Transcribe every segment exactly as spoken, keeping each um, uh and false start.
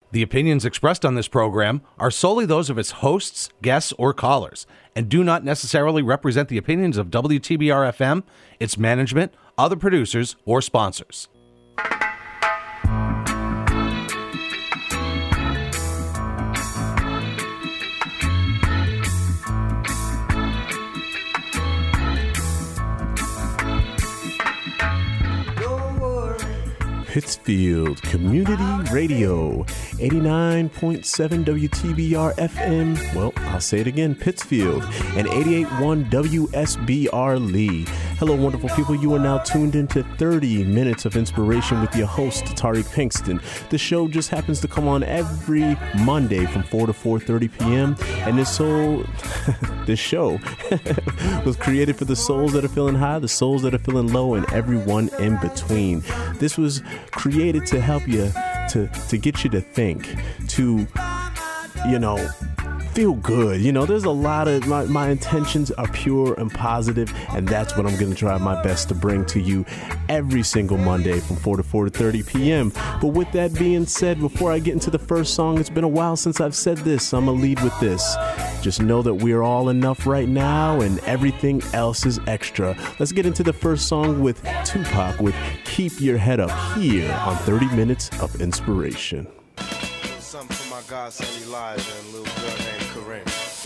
The opinions expressed on this program are solely those of its hosts, guests, or callers, and do not necessarily represent the opinions of W T B R F M, its management, other producers, or sponsors. Pittsfield Community Radio, eighty-nine point seven W T B R F M, well, I'll say it again, Pittsfield, and eighty-eight point one W S B R Lee. Hello, wonderful people. You are now tuned into thirty minutes of inspiration with your host, Tariq Pinkston. The show just happens to come on every Monday from four to four thirty p.m., and this soul, this show was created for the souls that are feeling high, the souls that are feeling low, and everyone in between. This was created to help you, to to get you to think, to, you know, feel good. You know, there's a lot of, my, my intentions are pure and positive, and that's what I'm going to try my best to bring to you every single Monday from four to four thirty p.m. But with that being said, before I get into the first song, it's been a while since I've said this, so I'm going to lead with this. Just know that we're all enough right now, and everything else is extra. Let's get into the first song with Tupac with Keep Your Head Up here on thirty minutes of Inspiration. Something for my godson Elijah and a little girl named Corinne.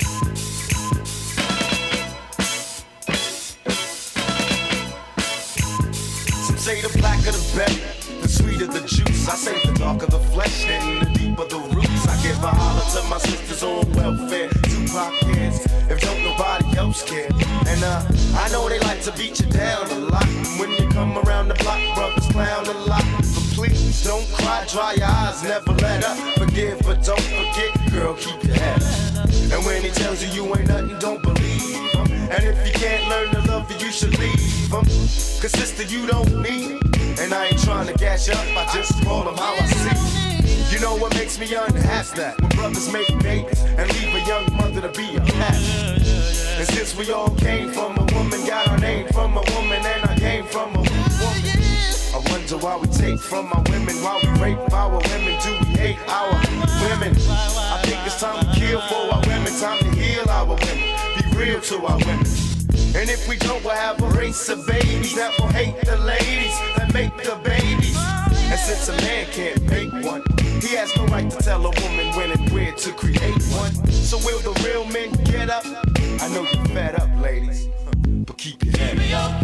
Some say the blacker the better, the sweeter the juice. I say the darker the flesh and the deeper the roots. I give a holler to my sisters on welfare. Tupac cares if don't nobody else care. And uh, I know they like to beat you down a lot. When you come around the block, brothers clown a lot. Please don't cry, dry your eyes, never let up. Forgive, but don't forget, girl, keep your head up. And when he tells you you ain't nothing, don't believe him. And if you can't learn to love you, you should leave him. Cause sister, you don't need it. And I ain't trying to gas you up, I just call them how I see. You know what makes me unhappy? That when brothers make babies and leave a young mother to be a cat. And since we all came from a woman, got our name from a woman, and I came from a woman. I wonder why we take from our women, why we rape our women, do we hate our women? I think it's time to kill for our women, time to heal our women, be real to our women. And if we don't, we'll have a race of babies that will hate the ladies that make the babies. And since a man can't make one, he has no right to tell a woman when and where to create one. So will the real men get up? I know you're fed up, ladies, but keep your head up.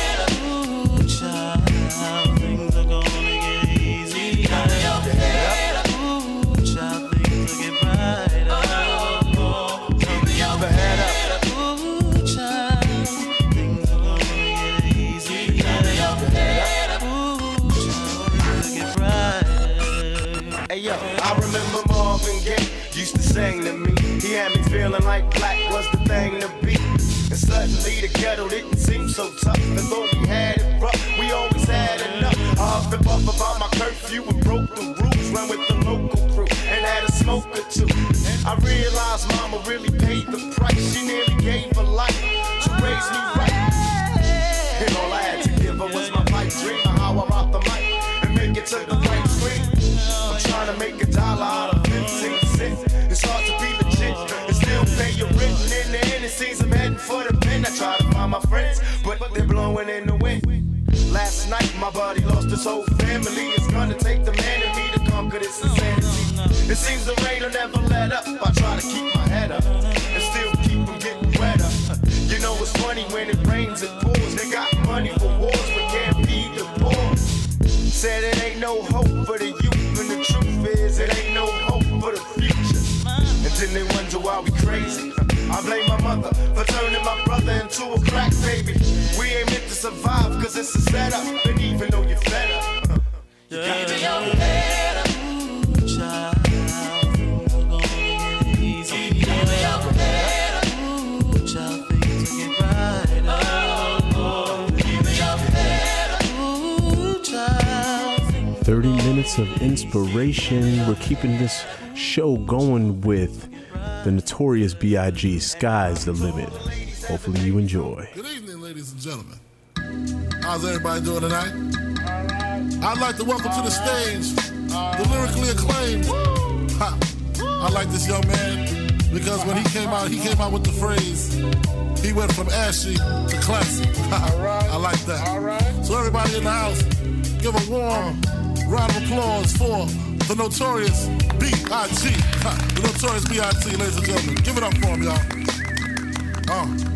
Things are gonna get easy. Keep your head up. Ooh, child, things will get brighter. Oh, keep your head up. Ooh, child, things are gonna get easy. Keep your head up. Ooh, child, things will get brighter. Hey yo, I remember Marvin Gaye used to sing to me. He had me feeling like black was the thing to be. And suddenly the ghetto didn't seem so tough. And though we had it rough, we always had enough. I huffed and puffed about my curfew and broke the rules. Ran with the local crew and had a smoke or two. I realized mama really paid the price. She nearly gave her life to raise me right. And all I had to give her was my pipe dream of how I rock the mic and make it to the right screen. I'm trying to make a dollar out of fifteen cents. It's hard to be legit and still pay your rent. And in the end, it seems I'm heading for the pen. I try to find my friends, but they're blowing in the wind. Last night, my buddy lost his whole family. It's gonna take the man in me to conquer this insanity. It seems the rain will never let up. I try to keep my head up and still keep from getting wetter. You know it's funny when it rains, it pours. They got money for wars, but can't feed the poor. Said it ain't no hope for the youth, and the truth is it ain't no hope for the future. And then they wonder why we crazy. I blame my mother for turning my brother into a crack baby. We ain't meant to survive cause it's a setup. And even though you're fed up, uh, you gotta keep your head up. Ooh, child, things are gonna get easy. Keep your head up. Ooh, child, things will get brighter. Oh, keep your head up. Ooh, child. thirty minutes of inspiration. We're keeping this show going with the Notorious B I G, Sky's the Limit. Hopefully you enjoy. Good evening, ladies and gentlemen. How's everybody doing tonight? I'd like to welcome to the stage the lyrically acclaimed I like this young man because when he came out, he came out with the phrase, he went from ashy to classy. All right. I like that. All right. So everybody in the house, give a warm round of applause for the Notorious B I G The Notorious B I G ladies and gentlemen. Give it up for him, y'all. Uh.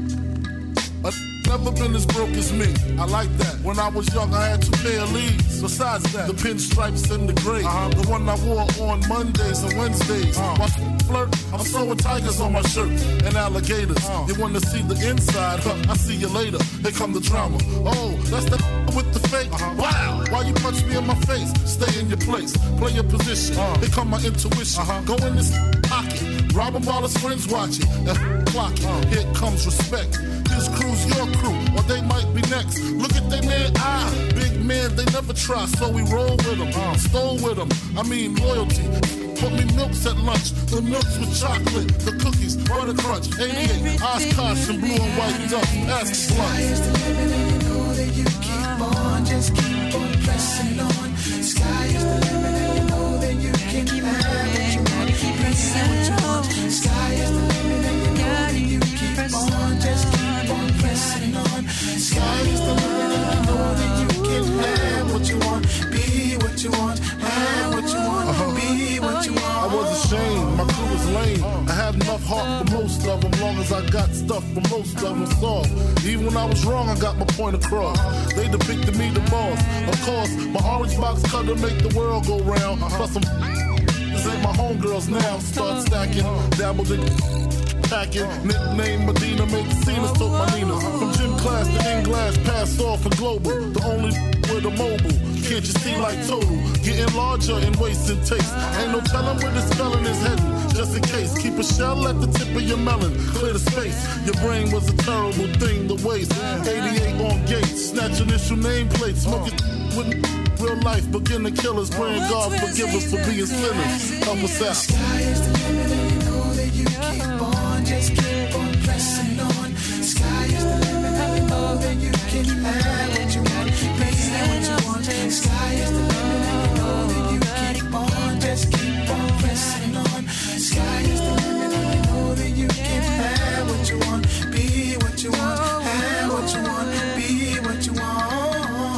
I've never been as broke as me. I like that. When I was young, I had two pair of leads. Besides that, the pinstripes and the gray. Uh-huh. The one I wore on Mondays and Wednesdays. Uh-huh. While flirt, I'm sewing tigers on my shirt and alligators. Uh-huh. You want to see the inside? Huh, I see you later. Here come the drama. Oh, that's the with the fake. Uh-huh. Wow. Why you punch me in my face? Stay in your place. Play your position. Uh-huh. Here come my intuition. Uh-huh. Go in this pocket. Rob him while his friends watching. And clock it. Uh-huh. Here comes respect. This crew's your crew, or they might be next. Look at they man, ah, big man, they never try, so we roll with them, uh, stole with them. I mean loyalty. Put me milks at lunch, the milks with chocolate, the cookies, butter crunch, eighty-eight, Oshkosh and blue and white duck. Ask the Sky is the limit, and you know that you keep on, just keep on pressing on. Sky is the limit, and you know that you can keep have what you want, keep pressing what you want. Sky is the limit, and you know that you keep on, just keep pressing on. Sky is the limit, and you know that you can have what you want, be what you want, have what you want, uh-huh. be what you want. I was ashamed, my crew was lame. I had enough heart for most of them, long as I got stuff for most of them soft. Even when I was wrong, I got my point across. They depicted me the boss. Of course, my orange box cutter make the world go round. Plus some this ain't my homegirls now. Start stacking, dabbled in packing. Nickname Medina, make scenes, took my Nina. From gym class to in glass, passed off and global. The only with a mobile. Can't you see like total? Getting larger in waist and taste. Ain't no telling where this felon is heading. Just in case, keep a shell at the tip of your melon. Clear the space. Your brain was a terrible thing to waste. eighty-eight on gates, snatch initial nameplates. Smoke it with real life. Begin to kill us. Praying God forgive us for being sinners. Help us out. Sky is the limit, and you know that you keep on, just keep on pressing on. Sky is the limit, and you know that you can have what you want, be what you want. Sky is the limit, and you know that you keep on, just keep on pressing on. Sky is the limit, and you know that you can have what you want, be what you want, have what you want, be what you want.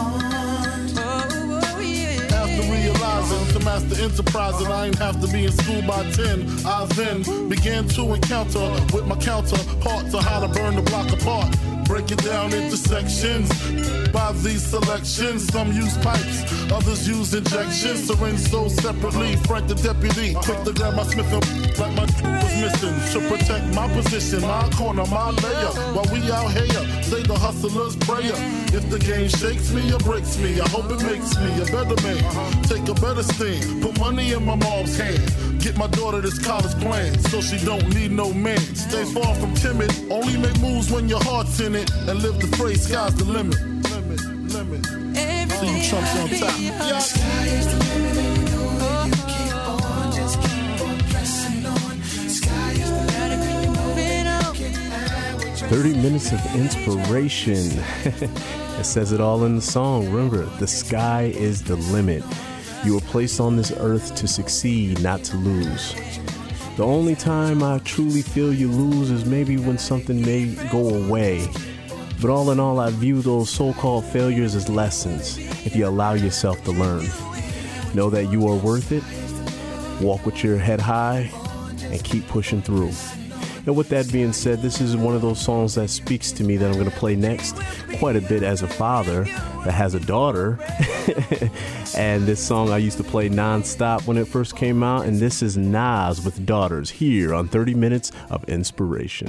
After realizing to master enterprise and I ain't have to be in school by ten, I then began to encounter with my counterparts on how to burn the block apart. Break it down into sections. By these selections, some use pipes, others use injections. Syringe sold separately. Frank the deputy, quick to grab my Smith and like my was missing. To protect my position, my corner, my layer. While we out here, say the hustler's prayer. If the game shakes me or breaks me, I hope it makes me a better man. Take a better stand, put money in my mom's hand. Get my daughter this college plan, so she don't need no man. Stay far from timid, only make moves when your heart's in it. And live the phrase, sky's the limit. Limit, limit. See you chumps on top. Yeah. Sky is the limit, and you know that you keep on, just keep on pressing on. Sky is the limit, and you know that you can have what you thirty minutes of inspiration. It says it all in the song. Remember, the sky is the limit. You were placed on this earth to succeed, not to lose. The only time I truly feel you lose is maybe when something may go away. But all in all, I view those so-called failures as lessons if you allow yourself to learn. Know that you are worth it. Walk with your head high and keep pushing through. And with that being said, this is one of those songs that speaks to me that I'm going to play next quite a bit as a father that has a daughter. And this song I used to play nonstop when it first came out. And this is Nas with Daughters here on thirty minutes of Inspiration.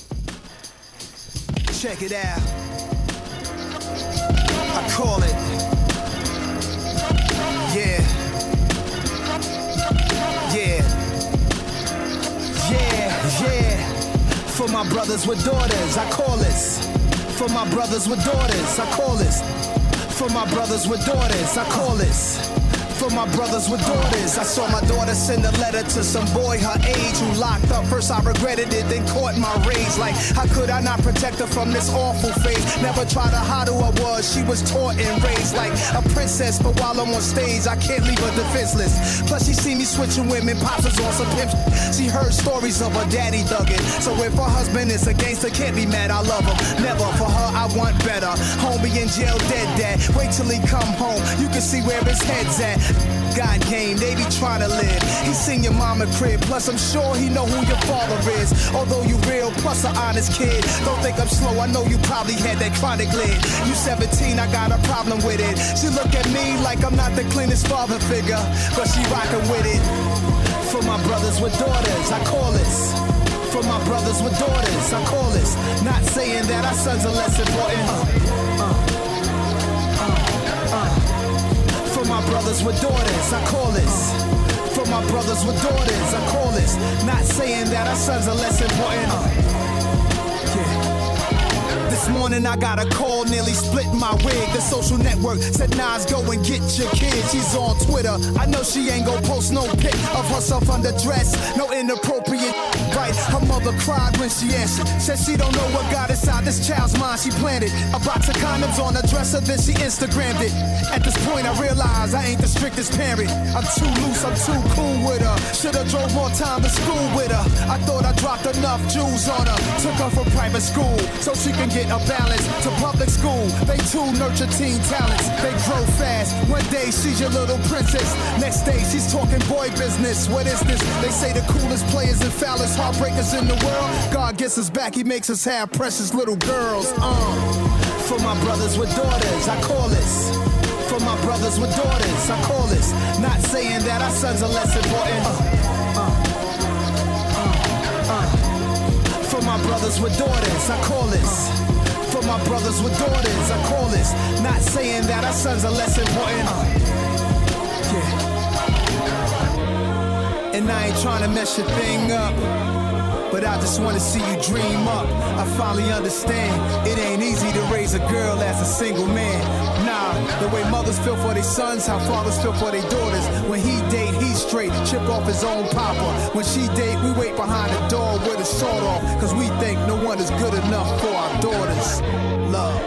Check it out. I call it. Yeah. Yeah. Yeah, yeah. For my brothers with daughters, I call this. For my brothers with daughters, I call this. For my brothers with daughters, I call this. For my brothers with daughters, I saw my daughter send a letter to some boy her age who locked up. First I regretted it, then caught my rage. Like, how could I not protect her from this awful phase? Never tried to hide who I was, she was taught and raised like a princess. But while I'm on stage, I can't leave her defenseless. Plus she see me switching women, pops was on some pimp. She heard stories of her daddy thugging. So if her husband is a gangster, can't be mad, I love him. Never, for her I want better. Homie in jail, dead dad. Wait till he come home, you can see where his head's at. God game, they be trying to live. He seen your mama crib, plus I'm sure he know who your father is. Although you real, plus an honest kid. Don't think I'm slow, I know you probably had that chronic lid. You seventeen, I got a problem with it. She look at me like I'm not the cleanest father figure, but she rockin' with it. For my brothers with daughters, I call this. For my brothers with daughters, I call this. Not saying that our sons are less important. Uh, uh, uh, uh. For my brothers with daughters, I call this. For my brothers with daughters, I call this. Not saying that our sons are less important. Uh, yeah. This morning I got a call, nearly split my wig. The social network said, Nas, go and get your kid. She's on Twitter. I know she ain't gon' post no pic of herself underdressed. No inappropriate, right? Her mother cried when she answered. Said she don't know what got inside this child's mind. She planted a box of condoms on her dresser, then she Instagrammed it. At this point I realize I ain't the strictest parent. I'm too loose, I'm too cool with her. Should've drove more time to school with her. I thought I dropped enough jewels on her. Took her from private school so she can get a balance to public school. They too nurture teen talents. They grow fast. One day she's your little princess. Next day she's talking boy business. What is this? They say the coolest players and foulest heartbreakers in the world. God gets us back. He makes us have precious little girls. Uh. For my brothers with daughters, I call this. For my brothers with daughters, I call this. Not saying that our sons are less important. Uh. Uh. Uh. Uh. For my brothers with daughters, I call this. For my brothers with daughters, I call this. Not saying that our sons are less important. Uh, yeah. And I ain't trying to mess your thing up, but I just wanna see you dream up. I finally understand it ain't easy to raise a girl as a single man. Nah, the way mothers feel for their sons, how fathers feel for their daughters. When he date, he's straight, chip off his own papa. When she date, we wait behind the door with a sword off, cause we think no one is good enough for our daughters. Love.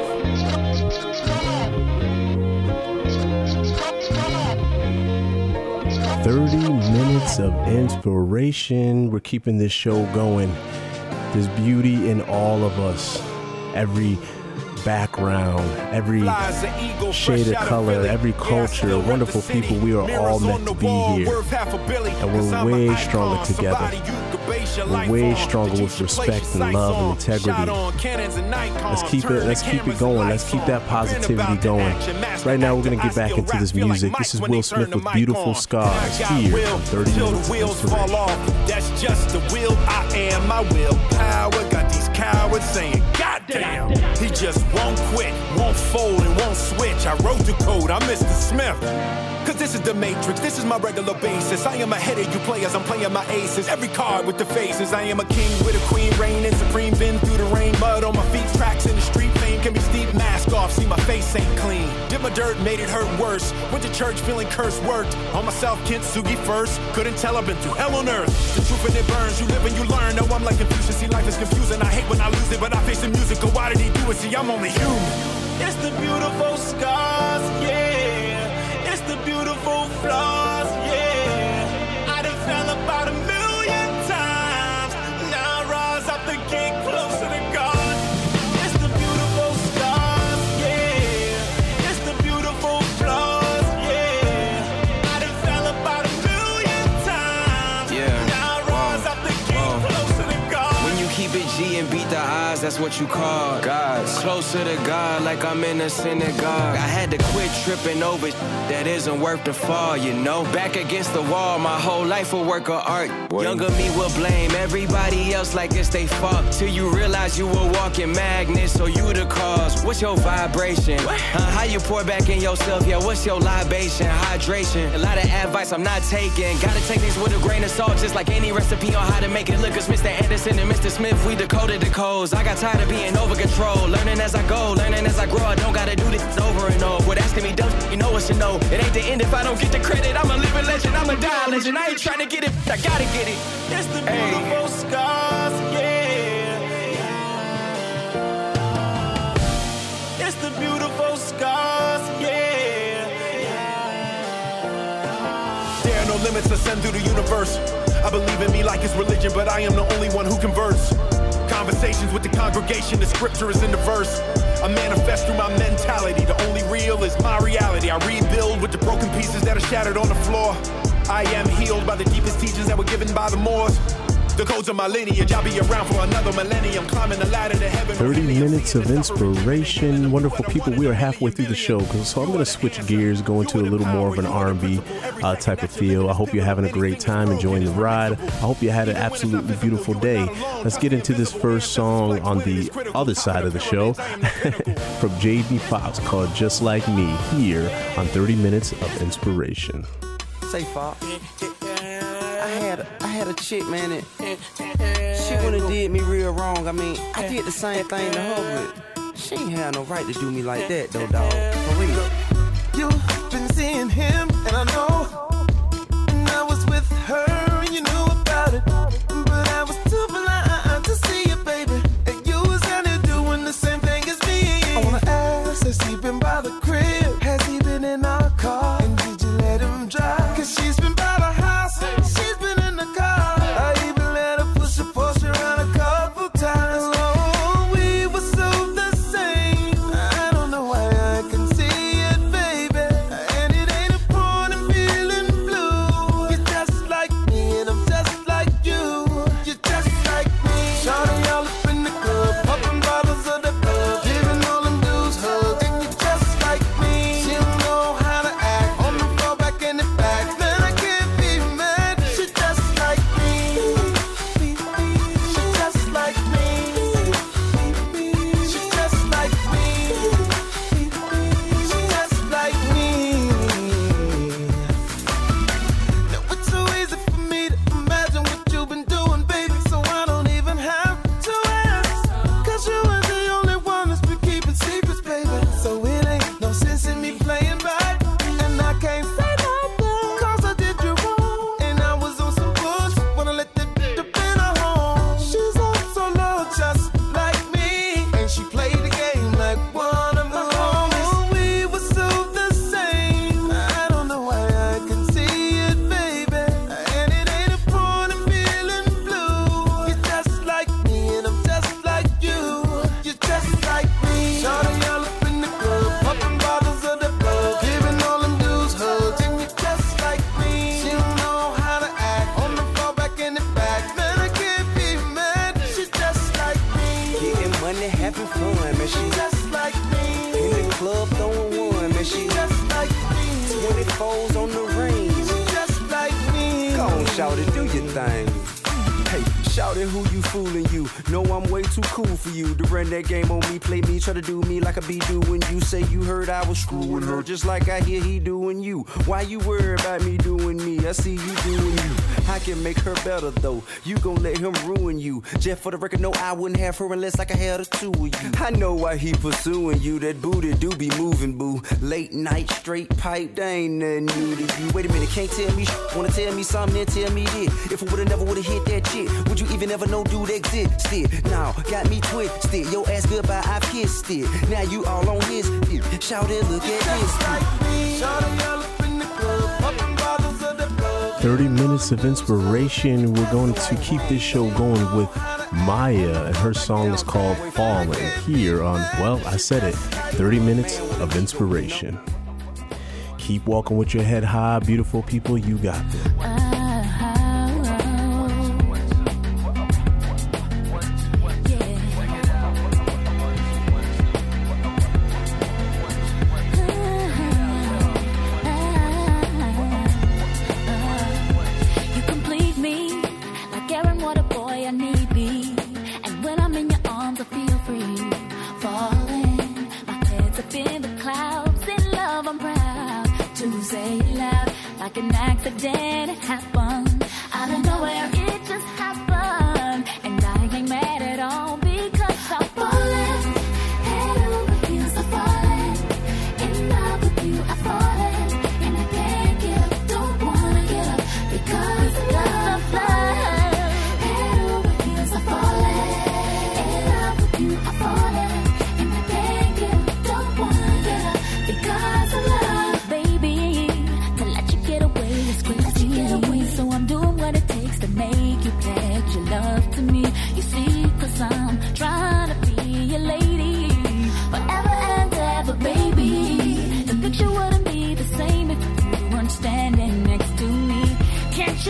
thirty minutes of inspiration. We're keeping this show going. There's beauty in all of us. Every background, every shade of color, every culture, wonderful people. We are all meant to be here. And we're way stronger together. We're way stronger with respect and love and integrity. Let's keep it, let's keep it going. Let's keep that positivity going. Right now we're gonna get back into this music. This is Will Smith with Beautiful Scars here on thirty minutes Inspiration. That's just the will I am, my willpower. Got these cowards saying, goddamn, he just won't quit, won't fold and won't switch. I wrote the code, I'm Mister Smith. Cause this is the matrix, this is my regular basis. I am ahead of you players, I'm playing my aces. Every card with the faces, I am a king with a queen, reigning supreme. Been through the rain, mud on my feet, tracks in the street. Fame can be steep, mask off, see my face ain't clean. Did my dirt, made it hurt worse. Went to church feeling cursed, worked on myself, Kintsugi first. Couldn't tell I've been through hell on earth. The truth and it burns, you live and you learn. No, I'm like Confucius, see life is confusing. I hate when I lose it, but I face the music. Go, why did he do it? See, I'm only human. It's the beautiful scars, yeah. It's the beautiful flaws, yeah. I done fell about a million times. Now I rise up and get closer to God. It's the beautiful scars, yeah. It's the beautiful flaws, yeah. I done fell about a million times. Yeah. Now I rise up and get closer to God. When you keep it G and beat the odds, that's what you call God. Closer to God, like I'm in a synagogue. I had to quit tripping over that isn't worth the fall, you know. Back against the wall, my whole life a work of art. Boy. Younger me will blame everybody else like it's they fault. Till you realize you a walking magnet, so you the cause. What's your vibration? What? Uh, how you pour back in yourself? Yeah, what's your libation? Hydration. A lot of advice I'm not taking. Gotta take these with a grain of salt, just like any recipe on how to make it look. Cause Mister Anderson and Mister Smith, we decoded the codes. I got got tired of being over control. Learning as I go, learning as I grow. I don't gotta do this over and over. Quit asking me dumb, you know what's to know. It ain't the end if I don't get the credit. I'm a living legend, I'm a dying legend. I ain't trying to get it, I gotta get it. It's the beautiful Hey. scars, yeah. It's the beautiful scars, yeah. There are no limits ascend through the universe. I believe in me like it's religion, but I am the only one who converts. Conversations with the congregation, the scripture is in the verse. I manifest through my mentality. The only real is my reality. I rebuild with the broken pieces that are shattered on the floor. I am healed by the deepest teachings that were given by the Moors. The codes of my lineage, I'll be around for another millennium, climbing the ladder to heaven. thirty minutes of inspiration. Wonderful people. We are halfway through the show, so I'm going to switch gears, go into a little more of an R and B uh, type of feel. I hope you're having a great time, enjoying the ride. I hope you had an absolutely beautiful day. Let's get into this first song on the other side of the show from J D Fox called Just Like Me, here on thirty minutes of inspiration. Say, Fox. I had a, I had a chick, man, and she went and did me real wrong. I mean, I did the same thing to her, but she ain't had no right to do me like that, though, dog. For real. You've been seeing him, and I know. And I was with her, and you knew about it. But I was too blind to see it, baby. And you was out there doing the same thing as me. I wanna ask, has he been by the crib? Has he been in our car? And did you let him drive? Cause she's been by the house, she's been in the car. I even let her push a Porsche around a couple times. Oh, we were so the same. I don't know why I can see it, baby. And it ain't a point in feeling blue. You're just like me, and I'm just like you. You're just like me. Shawty all up in the club, popping bottles of the club, giving all them dudes hugs. And you're just like me. She don't know how to act on the floor, back in the back. Man, I can't be mad. She just like me. She just like me. She just like me. She just like me. Now it's so easy for me to imagine what you've been doing, baby, so I don't even have to ask. Cause you ain't the only one that's been keeping secrets, baby. So it ain't no sense in me playing back. And I can't say no, cause I did you wrong. And I was on some bullshit, wanna let that bitch up in her home. She's also low just like me, and she played the game like one of my homies. We were so the same. I don't know why I can see it, baby. And it ain't a point in feeling blue. You're just like me, and I'm just like you. You're just like me. Shawty all up in the club, popping bottles of the blood, giving all them dudes hugs. And you're just like me. She don't know how to act on the floor, back in the back. Man, I can't be mad. She's just like me. Getting money, having fun, man. She She's just like me. in the club throwing one, man. She She's just like me. twenty-fours on the range. She's just like me. Go on, shout it, do your thing. Hey, shout it, who you fooling you? Know I'm way too cool for you to run that game on me, play me, try to do me like I be doing you. Say you heard I was screwing her, just like I hear he doing you. Why you worry about me doing me? I see you doing you. I can make her better though. You gon' let him ruin you. Just for the record, no, I wouldn't have her unless like I had the two of you. I know why he pursuing you. That booty do be moving, boo. Late night, straight pipe, they ain't nothing new to you. Wait a minute, can't tell me sh- wanna tell me something, then tell me this. If I would've never would've hit that shit, would you even ever know dude existed? Now, got me twisted. Your ass goodbye, I kissed it. Now you all on his it. Shout it, look at Just this. like me. Shawty all up in the club, popping bottles of the blood. thirty minutes of inspiration. We're going to keep this show going with Maya, and her song is called Falling, here on, well, I said it, thirty minutes of inspiration. Keep walking with your head high, beautiful people. You got this. Like an accident, it happened. Out of nowhere, it just happened. And I ain't mad at all because I'm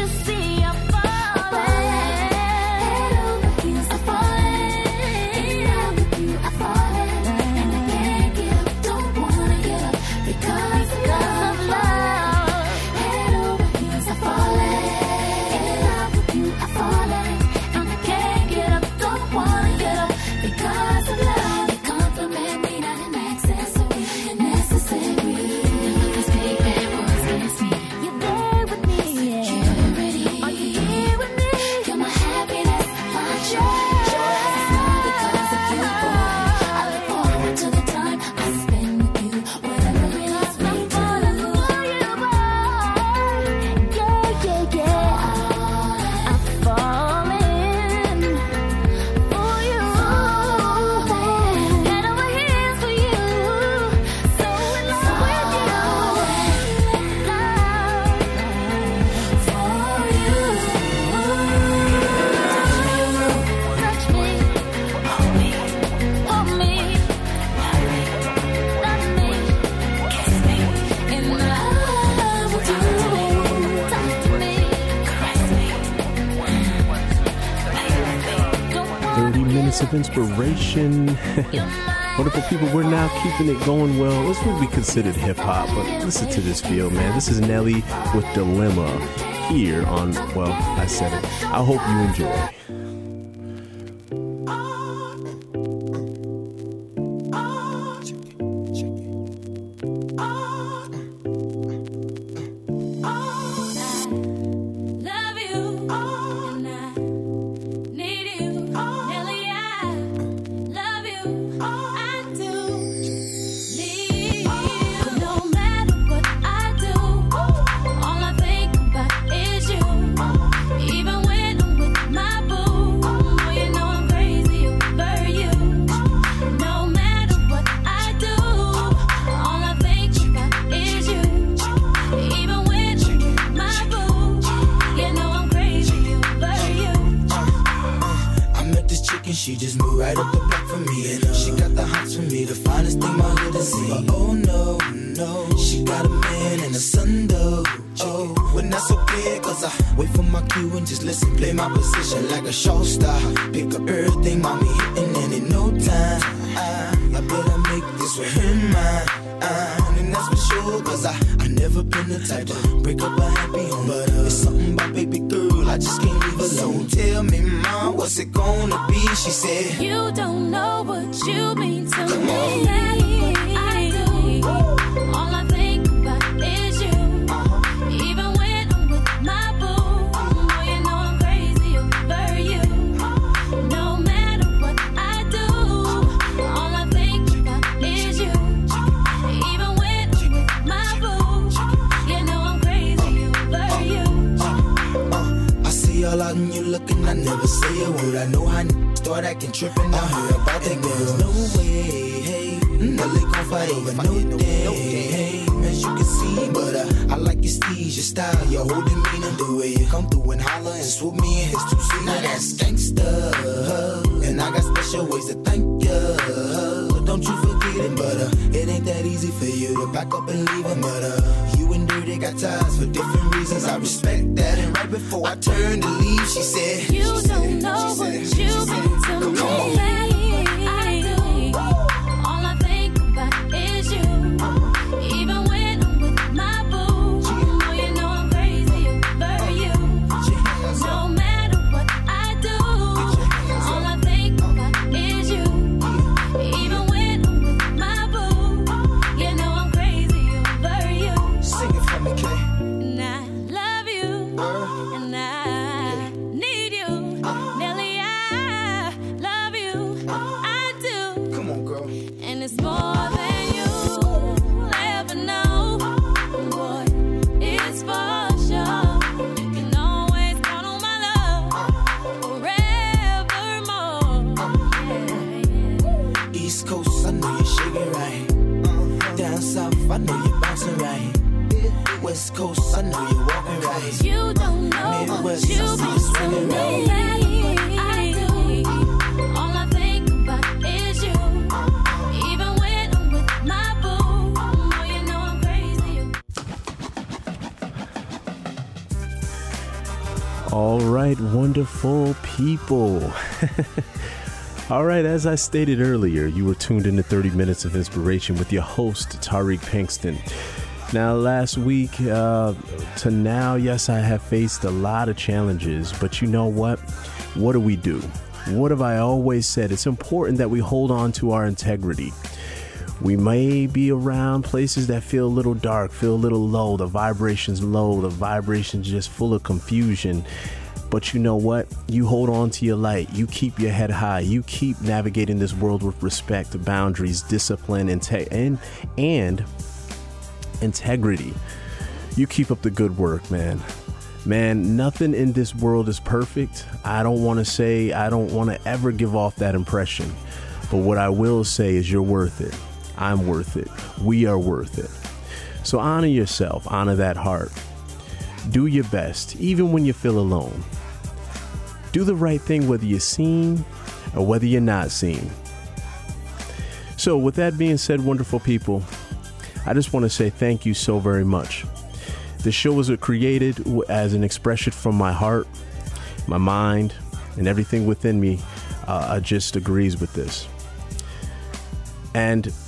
see I'm falling. Head over heels, I'm falling. In love with you, I'm falling. And I can't get up, don't wanna get up because of love. Head over heels, I'm falling. In love with you, I'm falling. And I can't get up, don't wanna get up because of love. You compliment me, not an accessory, necessary. This big bad boys against me. You're there with me, yeah. Are you here with me? You're my happiness, my joy. It's not because of you, boy. I look forward to the time I spend with you. Whatever it is, I'm falling for you, boy. Yeah, yeah, yeah. I'm falling for you. Head over heels for you. So in love with you. Love for you. Touch me, hold me, hold me, love me, love me, kiss me. In love with you. Talk to me, caress me, thirty minutes of inspiration. Wonderful people, we're now keeping it going well. This would be considered hip hop, but listen to this feel, man. This is Nelly with Dilemma here on, well, I said it. I hope you enjoy. love you, and I need you. Nelly, I love you. I do need you. No matter what I do, all I think about is you. Even when I'm with my boo, oh, you know I'm crazy over you. No matter what I do, all I think about is you. Even when I'm with my boo, you know I'm crazy over you. I met this chick and she just moved right up the block from me. And uh, she got the hots for me, the finest thing my hood has seen. But oh no, no, she got a man and a son though. Oh, when that's okay, cause I wait for my cue and just listen, play my position like a show star. Pick up everything, mommy hitting, and in no time, I, I better make this with her mine. Uh, and that's for sure, cause I, I never been the type to break up a happy home. But uh, it's something about baby girl, I just can't leave alone. Tell me, mom, what's it gonna be? She said, You don't know what you mean to Come me. on. I do. All I think about is you. Even when I'm with my boo, oh, you know I'm crazy over you. No matter what I do, all I think about is you. Even when I'm with my boo, you know I'm crazy over you. I see all out and you looking, I never say a word. I know how n- start acting tripping. I heard about that girl. No way, hey, Nelly gon' fight over no day, hey, as you can see. But uh, I like your steez, your style, your whole demeanor, the way you come through and holler and swoop me in his two seat. Now that's gangsta, and I got special ways to thank ya. Don't you forget it, but uh, it ain't that easy for you to back up and leave him. But uh, you and Dirty got ties for different reasons. I respect that. And right before I turned to leave, she said, You she don't said, know she what said, you she mean said, to come me. on. I do. All I think about is you. Even when I'm with my boo, oh, you know I'm crazy over you. No matter what I do, all I think about is you. Even when I'm with my boo, you know I'm crazy over you. Sing it for me, Kay. And I love you, and I need you. Nelly, I love you. I do. Come on, girl. And it's more than you'll ever know. Boy, it's for sure. You can always count on my love forevermore. Yeah, East Coast, I know you shake it right. Down south, I know you bouncing right. West Coast, I know you walking right. yeah. You don't know what Midwest, you I see you mean to swinging me. right. I do. All I think about is you. Even when I'm with my boo, oh, you know I'm crazy. All right, wonderful people. All right, as I stated earlier, you were tuned into thirty minutes of Inspiration with your host, Tariq Pinkston. Now, last week uh, to now, yes, I have faced a lot of challenges, but you know what? What do we do? What have I always said? It's important that we hold on to our integrity. We may be around places that feel a little dark, feel a little low, the vibration's low, the vibration's just full of confusion. But you know what? You hold on to your light. You keep your head high. You keep navigating this world with respect, boundaries, discipline, and, te- and, and integrity. You keep up the good work, man. Man, nothing in this world is perfect. I don't want to say, I don't want to ever give off that impression. But what I will say is you're worth it. I'm worth it. We are worth it. So honor yourself. Honor that heart. Do your best, even when you feel alone. Do the right thing whether you're seen or whether you're not seen. So with that being said, wonderful people, I just want to say thank you so very much. The show was created as an expression from my heart, my mind, and everything within me uh, just agrees with this. And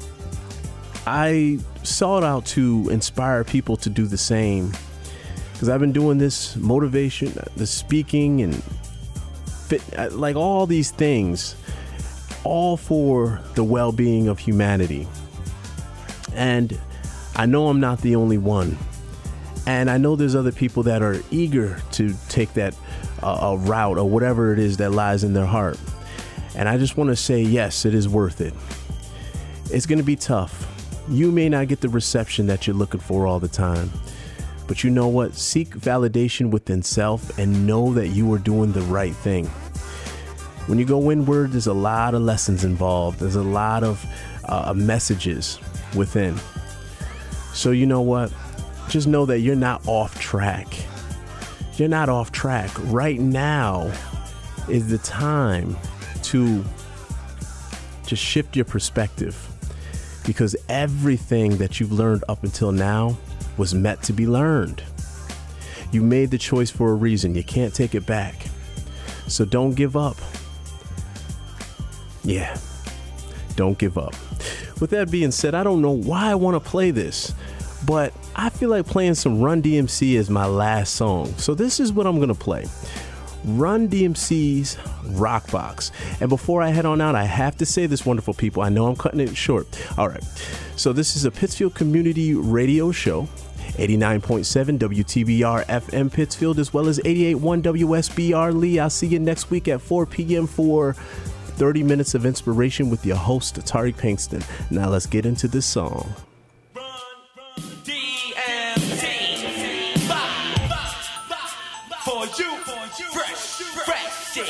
I sought out to inspire people to do the same, because I've been doing this motivation, the speaking, and fit, like all these things, all for the well-being of humanity. And I know I'm not the only one. And I know there's other people that are eager to take that uh, a route or whatever it is that lies in their heart. And I just want to say, yes, it is worth it. It's going to be tough. You may not get the reception that you're looking for all the time. But you know what? Seek validation within self and know that you are doing the right thing. When you go inward, there's a lot of lessons involved. There's a lot of uh, messages within. So you know what? Just know that you're not off track. You're not off track. Right now is the time to just shift your perspective, because everything that you've learned up until now was meant to be learned. You made the choice for a reason. You can't take it back. So don't give up. Yeah, don't give up. With that being said, I don't know why I want to play this, but I feel like playing some Run D M C as my last song. So this is what I'm going to play. Run D M C's Rock Box. And before I head on out, I have to say this, wonderful people. I know I'm cutting it short. All right. So this is a Pittsfield Community Radio Show. eighty-nine point seven W T B R F M Pittsfield, as well as eighty-eight point one W S B R Lee. I'll see you next week at four p.m. for thirty minutes of inspiration with your host, Tariq Pinkston. Now let's get into this song. D M C for you, fresh, fresh shit.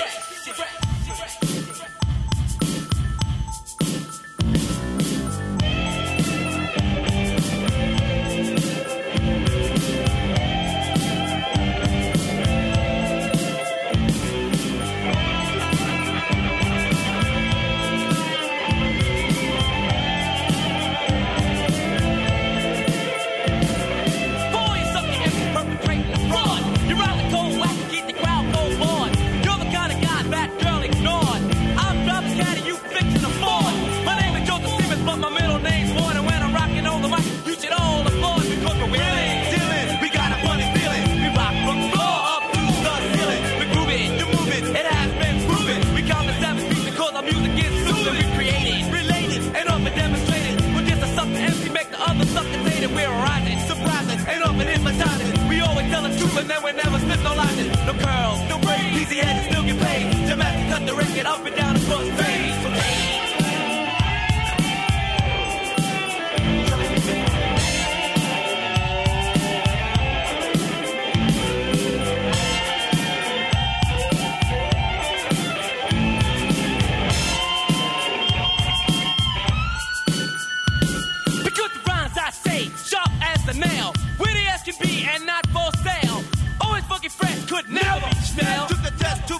But then we never spit no lines, no curls, no braids. Easy head still get paid. Jamaican cut the record up and down the bus fade. Because the rhymes I say, sharp as the nail, witty as can be and not for sale. Always funky fresh, could never be stale. Took the test to